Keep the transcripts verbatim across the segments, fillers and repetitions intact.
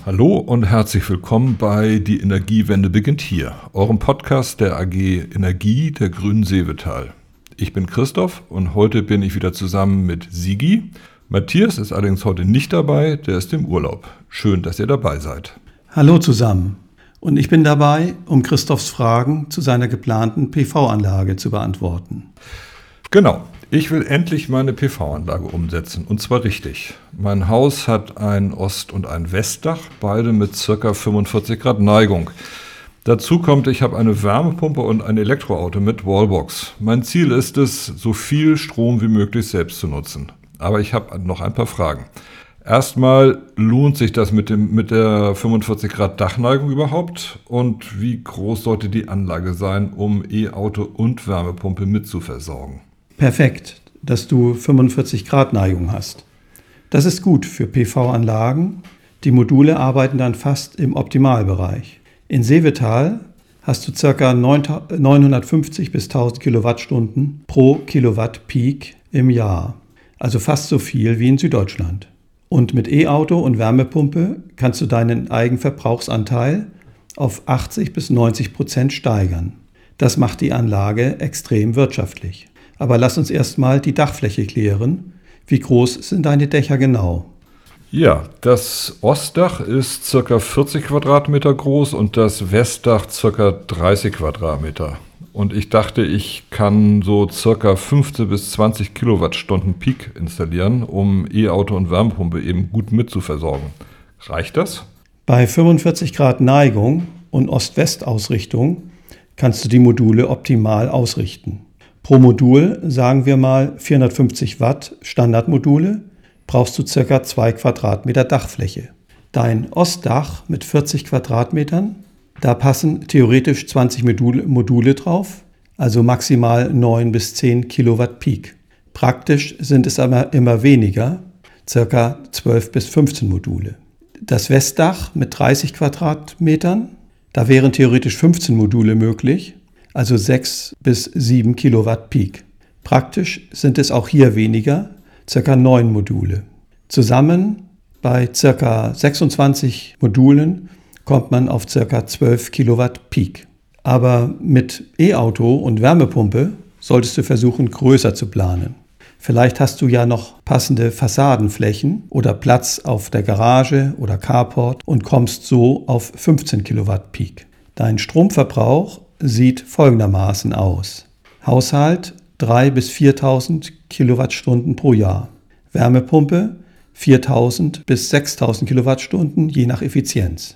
Hallo und herzlich willkommen bei Die Energiewende beginnt hier, eurem Podcast der A G Energie der Grünen Seevetal. Ich bin Christoph und heute bin ich wieder zusammen mit Sigi. Matthias ist allerdings heute nicht dabei, der ist im Urlaub. Schön, dass ihr dabei seid. Hallo zusammen und ich bin dabei, um Christophs Fragen zu seiner geplanten P V-Anlage zu beantworten. Genau. Ich will endlich meine P V-Anlage umsetzen, und zwar richtig. Mein Haus hat ein Ost- und ein Westdach, beide mit ca. fünfundvierzig Grad Neigung. Dazu kommt, ich habe eine Wärmepumpe und ein Elektroauto mit Wallbox. Mein Ziel ist es, so viel Strom wie möglich selbst zu nutzen. Aber ich habe noch ein paar Fragen. Erstmal, lohnt sich das mit dem, mit der fünfundvierzig Grad Dachneigung überhaupt? Und wie groß sollte die Anlage sein, um E-Auto und Wärmepumpe mitzuversorgen? Perfekt, dass du fünfundvierzig Grad Neigung hast. Das ist gut für P V-Anlagen. Die Module arbeiten dann fast im Optimalbereich. In Seevetal hast du ca. neunhundertfünfzig bis tausend Kilowattstunden pro Kilowatt Peak im Jahr. Also fast so viel wie in Süddeutschland. Und mit E-Auto und Wärmepumpe kannst du deinen Eigenverbrauchsanteil auf achtzig bis neunzig Prozent steigern. Das macht die Anlage extrem wirtschaftlich. Aber lass uns erstmal die Dachfläche klären. Wie groß sind deine Dächer genau? Ja, das Ostdach ist ca. vierzig Quadratmeter groß und das Westdach ca. dreißig Quadratmeter. Und ich dachte, ich kann so ca. fünfzehn bis zwanzig Kilowattstunden Peak installieren, um E-Auto und Wärmepumpe eben gut mitzuversorgen. Reicht das? Bei fünfundvierzig Grad Neigung und Ost-West-Ausrichtung kannst du die Module optimal ausrichten. Pro Modul, sagen wir mal vierhundertfünfzig Watt Standardmodule, brauchst du ca. zwei Quadratmeter Dachfläche. Dein Ostdach mit vierzig Quadratmetern, da passen theoretisch zwanzig Module, Module drauf, also maximal neun bis zehn Kilowatt Peak. Praktisch sind es aber immer weniger, ca. zwölf bis fünfzehn Module. Das Westdach mit dreißig Quadratmetern, da wären theoretisch fünfzehn Module möglich, also sechs bis sieben Kilowatt Peak. Praktisch sind es auch hier weniger, ca. neun Module. Zusammen bei ca. sechsundzwanzig Modulen kommt man auf ca. zwölf Kilowatt Peak. Aber mit E-Auto und Wärmepumpe solltest du versuchen, größer zu planen. Vielleicht hast du ja noch passende Fassadenflächen oder Platz auf der Garage oder Carport und kommst so auf fünfzehn Kilowatt Peak. Dein Stromverbrauch sieht folgendermaßen aus. Haushalt dreitausend bis viertausend Kilowattstunden pro Jahr. Wärmepumpe viertausend bis sechstausend Kilowattstunden je nach Effizienz.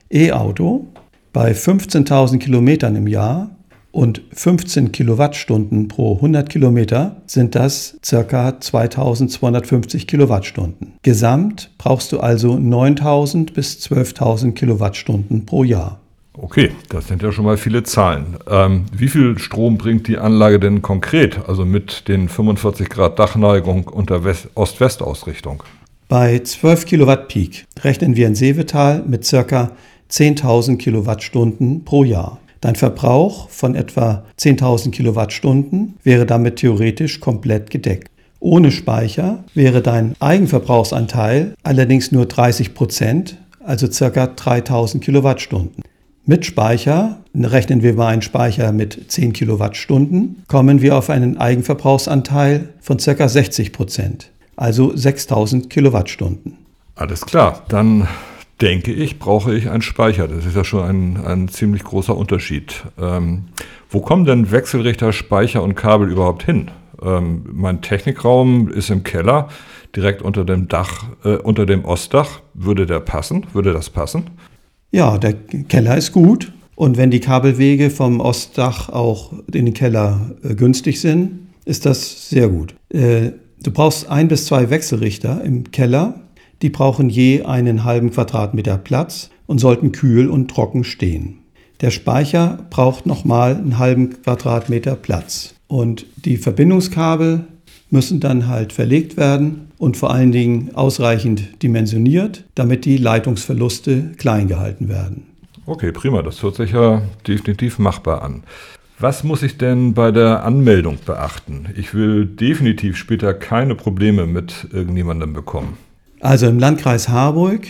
E-Auto bei fünfzehntausend Kilometern im Jahr und fünfzehn Kilowattstunden pro hundert Kilometer sind das ca. zweitausendzweihundertfünfzig Kilowattstunden. Gesamt brauchst du also neuntausend bis zwölftausend Kilowattstunden pro Jahr. Okay, das sind ja schon mal viele Zahlen. Ähm, wie viel Strom bringt die Anlage denn konkret, also mit den fünfundvierzig Grad Dachneigung und der West- Ost-West-Ausrichtung? Bei zwölf Kilowatt Peak rechnen wir in Seevetal mit ca. zehntausend Kilowattstunden pro Jahr. Dein Verbrauch von etwa zehntausend Kilowattstunden wäre damit theoretisch komplett gedeckt. Ohne Speicher wäre dein Eigenverbrauchsanteil allerdings nur dreißig Prozent, also ca. dreitausend Kilowattstunden. Mit Speicher, rechnen wir mal einen Speicher mit zehn Kilowattstunden, kommen wir auf einen Eigenverbrauchsanteil von ca. sechzig Prozent, also sechstausend Kilowattstunden. Alles klar, dann denke ich, brauche ich einen Speicher. Das ist ja schon ein, ein ziemlich großer Unterschied. Ähm, wo kommen denn Wechselrichter, Speicher und Kabel überhaupt hin? Ähm, mein Technikraum ist im Keller, direkt unter dem Dach, äh, unter dem Ostdach. Würde der passen? Würde das passen? Ja, der Keller ist gut und wenn die Kabelwege vom Ostdach auch in den Keller äh, günstig sind, ist das sehr gut. Äh, du brauchst ein bis zwei Wechselrichter im Keller, die brauchen je einen halben Quadratmeter Platz und sollten kühl und trocken stehen. Der Speicher braucht nochmal einen halben Quadratmeter Platz und die Verbindungskabel müssen dann halt verlegt werden und vor allen Dingen ausreichend dimensioniert, damit die Leitungsverluste klein gehalten werden. Okay, prima. Das hört sich ja definitiv machbar an. Was muss ich denn bei der Anmeldung beachten? Ich will definitiv später keine Probleme mit irgendjemandem bekommen. Also im Landkreis Harburg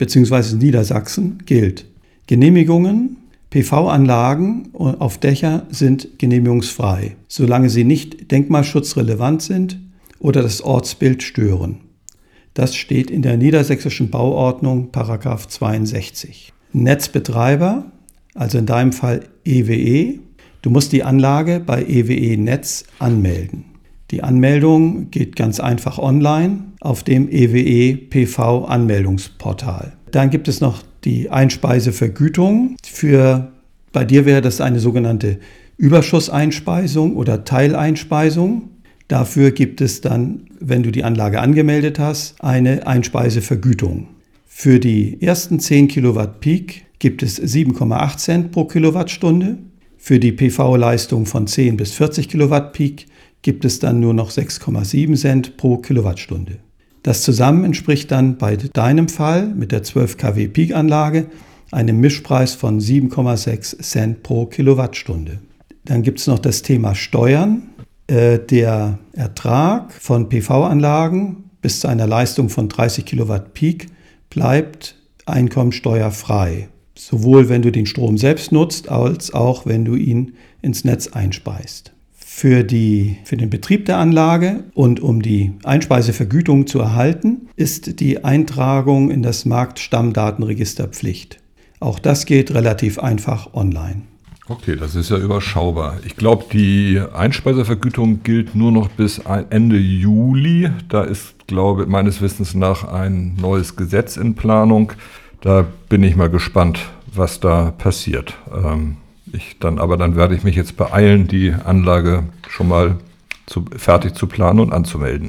bzw. Niedersachsen gilt. Genehmigungen, P V-Anlagen auf Dächer sind genehmigungsfrei, solange sie nicht denkmalschutzrelevant sind oder das Ortsbild stören. Das steht in der Niedersächsischen Bauordnung Paragraph zweiundsechzig. Netzbetreiber, also in deinem Fall E W E, du musst die Anlage bei E W E Netz anmelden. Die Anmeldung geht ganz einfach online auf dem E W E P V-Anmeldungsportal. Dann gibt es noch die Einspeisevergütung. Für, bei dir wäre das eine sogenannte Überschusseinspeisung oder Teileinspeisung. Dafür gibt es dann, wenn du die Anlage angemeldet hast, eine Einspeisevergütung. Für die ersten zehn Kilowatt Peak gibt es sieben Komma acht Cent pro Kilowattstunde. Für die P V-Leistung von zehn bis vierzig Kilowatt Peak gibt es dann nur noch sechs Komma sieben Cent pro Kilowattstunde. Das zusammen entspricht dann bei deinem Fall mit der zwölf Kilowatt Peak-Anlage einem Mischpreis von sieben Komma sechs Cent pro Kilowattstunde. Dann gibt es noch das Thema Steuern. Äh, der Ertrag von P V-Anlagen bis zu einer Leistung von dreißig Kilowatt Peak bleibt einkommensteuerfrei. Sowohl wenn du den Strom selbst nutzt, als auch wenn du ihn ins Netz einspeist. Für, die, für den Betrieb der Anlage und um die Einspeisevergütung zu erhalten, ist die Eintragung in das Marktstammdatenregister Pflicht. Auch das geht relativ einfach online. Okay, das ist ja überschaubar. Ich glaube, die Einspeisevergütung gilt nur noch bis Ende Juli. Da ist, glaube ich, meines Wissens nach ein neues Gesetz in Planung. Da bin ich mal gespannt, was da passiert. Ähm, Ich dann, aber dann werde ich mich jetzt beeilen, die Anlage schon mal zu, fertig zu planen und anzumelden.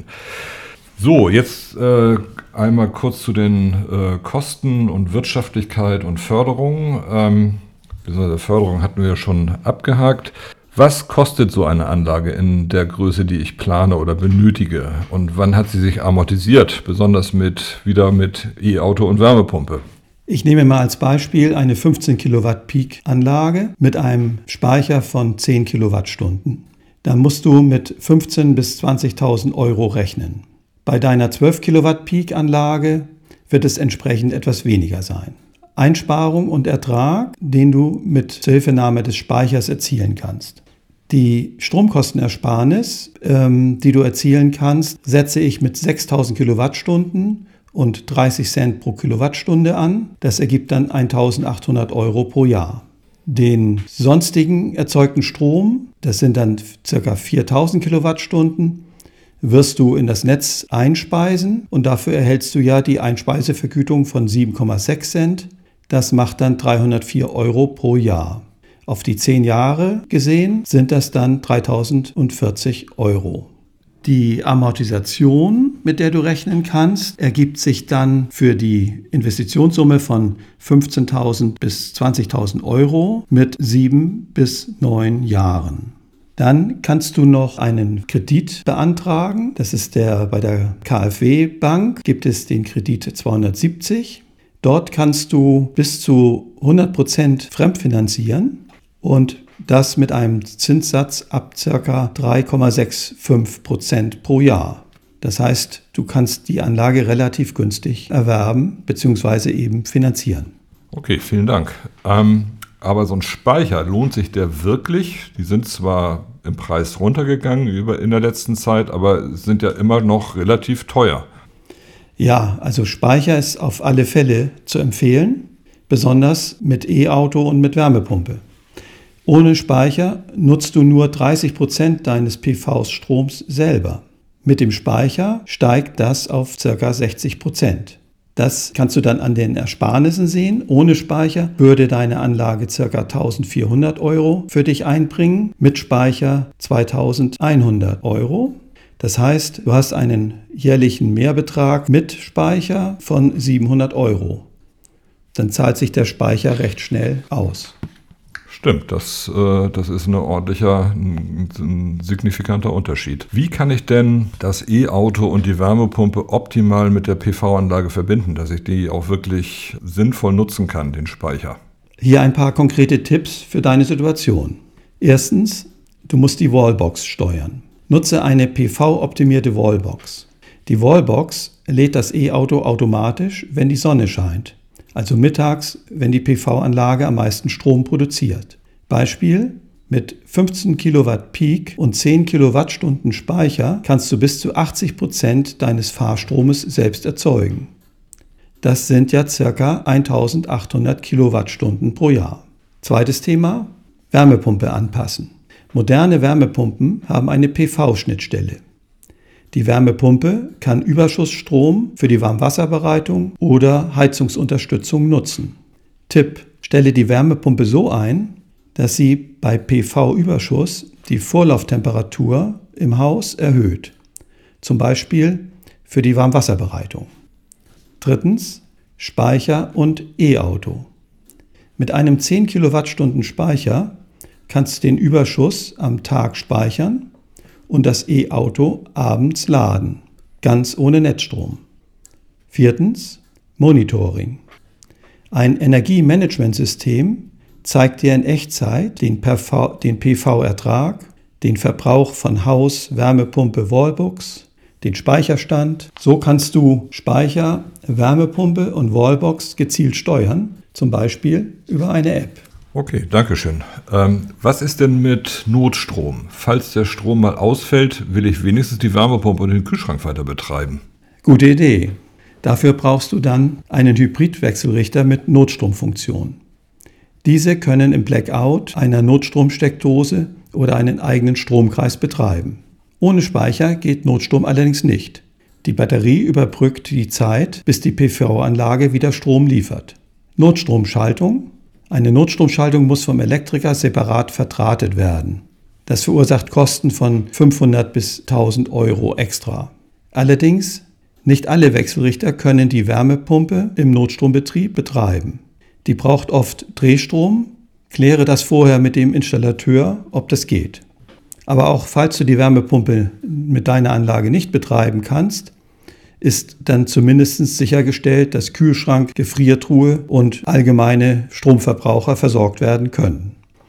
So, jetzt äh, einmal kurz zu den äh, Kosten und Wirtschaftlichkeit und Förderung. Ähm, beziehungsweise Förderung hatten wir ja schon abgehakt. Was kostet so eine Anlage in der Größe, die ich plane oder benötige? Und wann hat sie sich amortisiert, besonders mit wieder mit E-Auto und Wärmepumpe? Ich nehme mal als Beispiel eine fünfzehn Kilowatt Peak Anlage mit einem Speicher von zehn Kilowattstunden. Da musst du mit fünfzehntausend bis zwanzigtausend Euro rechnen. Bei deiner zwölf Kilowatt Peak Anlage wird es entsprechend etwas weniger sein. Einsparung und Ertrag, den du mit Zuhilfenahme des Speichers erzielen kannst. Die Stromkostenersparnis, ähm, die du erzielen kannst, setze ich mit sechstausend Kilowattstunden und dreißig Cent pro Kilowattstunde an. Das ergibt dann eintausendachthundert Euro pro Jahr. Den sonstigen erzeugten Strom, das sind dann ca. viertausend Kilowattstunden, wirst du in das Netz einspeisen und dafür erhältst du ja die Einspeisevergütung von sieben Komma sechs Cent. Das macht dann dreihundertvier Euro pro Jahr. Auf die zehn Jahre gesehen sind das dann dreitausendvierzig Euro. Die Amortisation, mit der du rechnen kannst, ergibt sich dann für die Investitionssumme von fünfzehntausend bis zwanzigtausend Euro mit sieben bis neun Jahren. Dann kannst du noch einen Kredit beantragen. Das ist der bei der KfW-Bank, gibt es den Kredit zweihundertsiebzig. Dort kannst du bis zu hundert Prozent fremdfinanzieren und das mit einem Zinssatz ab ca. drei Komma fünfundsechzig Prozent pro Jahr. Das heißt, du kannst die Anlage relativ günstig erwerben bzw. eben finanzieren. Okay, vielen Dank. Ähm, aber so ein Speicher, lohnt sich der wirklich? Die sind zwar im Preis runtergegangen über in der letzten Zeit, aber sind ja immer noch relativ teuer. Ja, also Speicher ist auf alle Fälle zu empfehlen, besonders mit E-Auto und mit Wärmepumpe. Ohne Speicher nutzt du nur dreißig Prozent deines P V-Stroms selber. Mit dem Speicher steigt das auf ca. sechzig Prozent. Das kannst du dann an den Ersparnissen sehen. Ohne Speicher würde deine Anlage ca. eintausendvierhundert Euro für dich einbringen, mit Speicher zweitausendeinhundert Euro. Das heißt, du hast einen jährlichen Mehrbetrag mit Speicher von siebenhundert Euro. Dann zahlt sich der Speicher recht schnell aus. Stimmt, das, äh, das ist ein ordentlicher, ein, ein signifikanter Unterschied. Wie kann ich denn das E-Auto und die Wärmepumpe optimal mit der P V-Anlage verbinden, dass ich die auch wirklich sinnvoll nutzen kann, den Speicher? Hier ein paar konkrete Tipps für deine Situation. Erstens, du musst die Wallbox steuern. Nutze eine P V-optimierte Wallbox. Die Wallbox lädt das E-Auto automatisch, wenn die Sonne scheint. also mittags, wenn die P V-Anlage am meisten Strom produziert. Beispiel: Mit fünfzehn Kilowatt Peak und zehn Kilowattstunden Speicher kannst du bis zu achtzig Prozent deines Fahrstromes selbst erzeugen. Das sind ja ca. eintausendachthundert Kilowattstunden pro Jahr. Zweites Thema: Wärmepumpe anpassen. Moderne Wärmepumpen haben eine P V-Schnittstelle. Die Wärmepumpe kann Überschussstrom für die Warmwasserbereitung oder Heizungsunterstützung nutzen. Tipp: Stelle die Wärmepumpe so ein, dass sie bei P V-Überschuss die Vorlauftemperatur im Haus erhöht, zum Beispiel für die Warmwasserbereitung. Drittens: Speicher und E-Auto. Mit einem zehn Kilowattstunden Speicher kannst du den Überschuss am Tag speichern und das E-Auto abends laden, ganz ohne Netzstrom. Viertens: Monitoring. Ein Energiemanagementsystem zeigt dir in Echtzeit den, den P V-Ertrag, den Verbrauch von Haus, Wärmepumpe, Wallbox, den Speicherstand. So kannst du Speicher, Wärmepumpe und Wallbox gezielt steuern, zum Beispiel über eine App. Okay, danke schön. Ähm, was ist denn mit Notstrom? Falls der Strom mal ausfällt, will ich wenigstens die Wärmepumpe und den Kühlschrank weiter betreiben. Gute Idee. Dafür brauchst du dann einen Hybridwechselrichter mit Notstromfunktion. Diese können im Blackout einer Notstromsteckdose oder einen eigenen Stromkreis betreiben. Ohne Speicher geht Notstrom allerdings nicht. Die Batterie überbrückt die Zeit, bis die P V-Anlage wieder Strom liefert. Notstromschaltung. Eine Notstromschaltung muss vom Elektriker separat verdrahtet werden. Das verursacht Kosten von fünfhundert bis tausend Euro extra. Allerdings, nicht alle Wechselrichter können die Wärmepumpe im Notstrombetrieb betreiben. Die braucht oft Drehstrom. Kläre das vorher mit dem Installateur, ob das geht. Aber auch falls du die Wärmepumpe mit deiner Anlage nicht betreiben kannst, ist dann zumindest sichergestellt, dass Kühlschrank, Gefriertruhe und allgemeine Stromverbraucher versorgt werden können.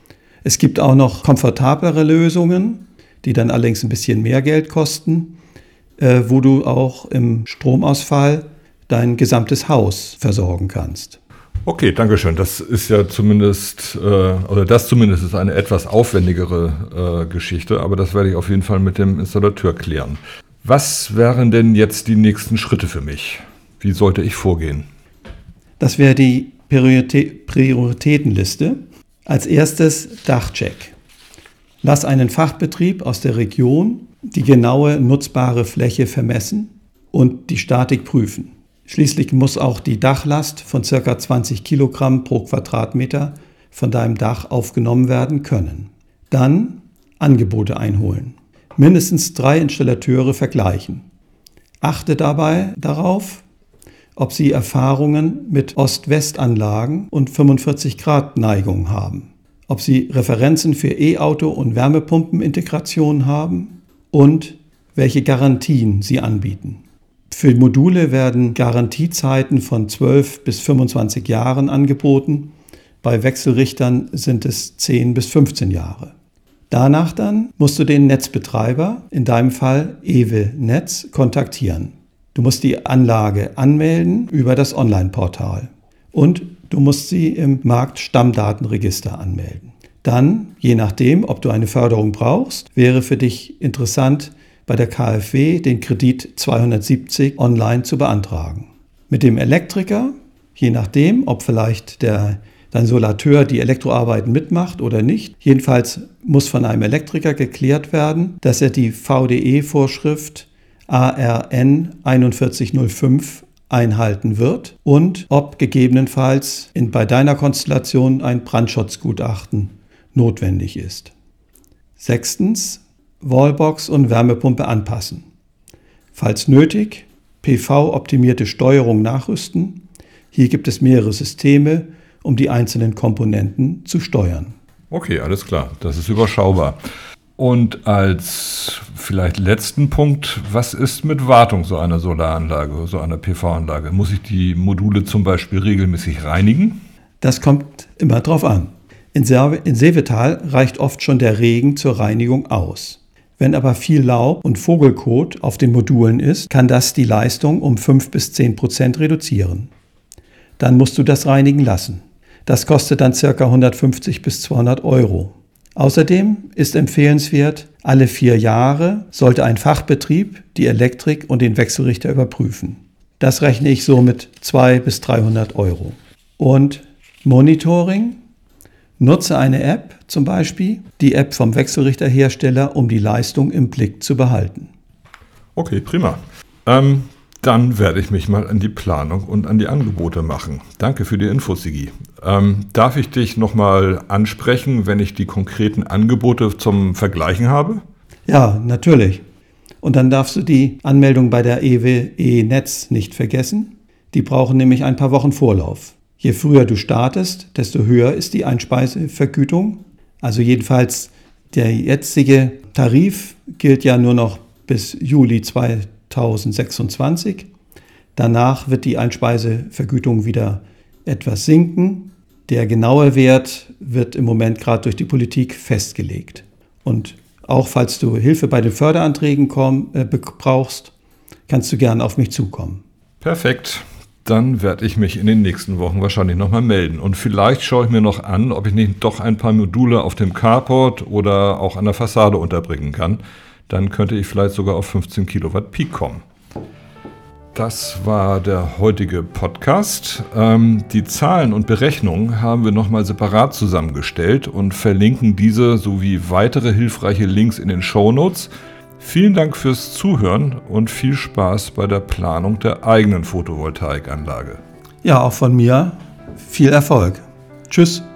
Es gibt auch noch komfortablere Lösungen, die dann allerdings ein bisschen mehr Geld kosten, äh, wo du auch im Stromausfall dein gesamtes Haus versorgen kannst. Okay, danke schön. Das ist ja zumindest, äh, oder das zumindest ist eine etwas aufwendigere äh, Geschichte, aber das werde ich auf jeden Fall mit dem Installateur klären. Was wären denn jetzt die nächsten Schritte für mich? Wie sollte ich vorgehen? Das wäre die Priorität- Prioritätenliste. Als erstes Dachcheck. Lass einen Fachbetrieb aus der Region die genaue nutzbare Fläche vermessen und die Statik prüfen. Schließlich muss auch die Dachlast von ca. zwanzig Kilogramm pro Quadratmeter von deinem Dach aufgenommen werden können. Dann Angebote einholen. Mindestens drei Installateure vergleichen. Achte dabei darauf, ob sie Erfahrungen mit Ost-West-Anlagen und fünfundvierzig Grad Neigung haben, ob sie Referenzen für E-Auto- und Wärmepumpenintegration haben und welche Garantien sie anbieten. Für Module werden Garantiezeiten von zwölf bis fünfundzwanzig Jahren angeboten, bei Wechselrichtern sind es zehn bis fünfzehn Jahre. Danach dann musst du den Netzbetreiber, in deinem Fall E W E Netz, kontaktieren. Du musst die Anlage anmelden über das Online-Portal und du musst sie im Marktstammdatenregister anmelden. Dann, je nachdem, ob du eine Förderung brauchst, wäre für dich interessant, bei der K f W den Kredit zweihundertsiebzig online zu beantragen. Mit dem Elektriker, je nachdem, ob vielleicht der dein Solateur die Elektroarbeiten mitmacht oder nicht. Jedenfalls muss von einem Elektriker geklärt werden, dass er die V D E-Vorschrift A R N einundvierzig null fünf einhalten wird und ob gegebenenfalls in, bei deiner Konstellation ein Brandschutzgutachten notwendig ist. Sechstens, Wallbox und Wärmepumpe anpassen. Falls nötig, P V-optimierte Steuerung nachrüsten. Hier gibt es mehrere Systeme, um die einzelnen Komponenten zu steuern. Okay, alles klar. Das ist überschaubar. Und als vielleicht letzten Punkt, was ist mit Wartung so einer Solaranlage, so einer P V-Anlage? Muss ich die Module zum Beispiel regelmäßig reinigen? Das kommt immer drauf an. In Seevetal reicht oft schon der Regen zur Reinigung aus. Wenn aber viel Laub und Vogelkot auf den Modulen ist, kann das die Leistung um fünf bis zehn Prozent reduzieren. dann musst du das reinigen lassen. Das kostet dann ca. hundertfünfzig bis zweihundert Euro. Außerdem ist empfehlenswert, alle vier Jahre sollte ein Fachbetrieb die Elektrik und den Wechselrichter überprüfen. Das rechne ich so mit zweihundert bis dreihundert Euro. Und Monitoring: Nutze eine App, zum Beispiel die App vom Wechselrichterhersteller, um die Leistung im Blick zu behalten. Okay, prima. Ähm, dann werde ich mich mal an die Planung und an die Angebote machen. Danke für die Infos, Sigi. Ähm, darf ich dich nochmal ansprechen, wenn ich die konkreten Angebote zum Vergleichen habe? Ja, natürlich. Und dann darfst du die Anmeldung bei der E W E-Netz nicht vergessen. Die brauchen nämlich ein paar Wochen Vorlauf. Je früher du startest, desto höher ist die Einspeisevergütung. Also jedenfalls der jetzige Tarif gilt ja nur noch bis Juli zweitausendsechsundzwanzig. Danach wird die Einspeisevergütung wieder etwas sinken. Der genaue Wert wird im Moment gerade durch die Politik festgelegt. Und auch falls du Hilfe bei den Förderanträgen komm, äh, brauchst, kannst du gerne auf mich zukommen. Perfekt. Dann werde ich mich in den nächsten Wochen wahrscheinlich nochmal melden. Und vielleicht schaue ich mir noch an, ob ich nicht doch ein paar Module auf dem Carport oder auch an der Fassade unterbringen kann. Dann könnte ich vielleicht sogar auf fünfzehn Kilowatt Peak kommen. Das war der heutige Podcast. Ähm, die Zahlen und Berechnungen haben wir nochmal separat zusammengestellt und verlinken diese sowie weitere hilfreiche Links in den Shownotes. Vielen Dank fürs Zuhören und viel Spaß bei der Planung der eigenen Photovoltaikanlage. Ja, auch von mir viel Erfolg. Tschüss.